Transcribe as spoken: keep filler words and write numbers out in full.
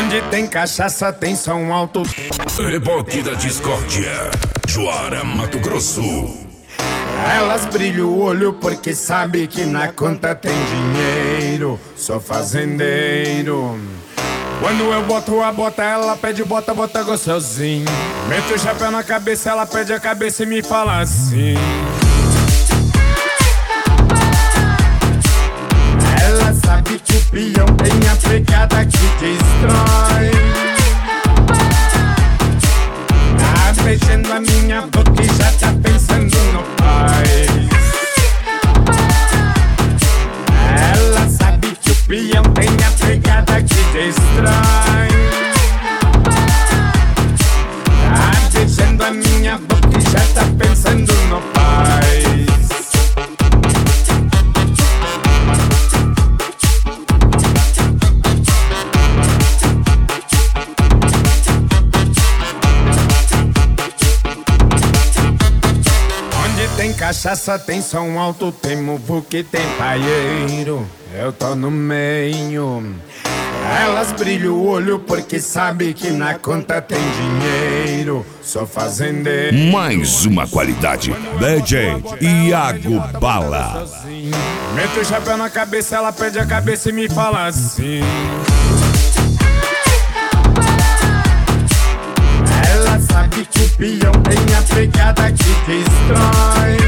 Onde tem cachaça tem som alto. Reboque da discórdia, Juara, Mato Grosso. Elas brilham o olho porque sabe que na conta tem dinheiro. Sou fazendeiro. Quando eu boto a bota, ela pede bota, bota gostosinho. Meto o chapéu na cabeça, ela pede a cabeça e me fala assim. Ela sabe que o peão tem a pegada que destrói. Tá beijando a minha boca e já tá pensando no pai. Ela sabe que o peão tem a pegada que destrói. Tá beijando a minha boca e já tá pensando no pai. Tem cachaça, tem som alto, tem muvuque, tem paieiro. Eu tô no meio. Elas brilham o olho porque sabe que na conta tem dinheiro. Sou fazendeiro. Mais uma qualidade, D J Iago Bala. Meto o chapéu na cabeça, ela pede a cabeça e me fala assim. Ela sabe que o peão tem a pegada que destrói.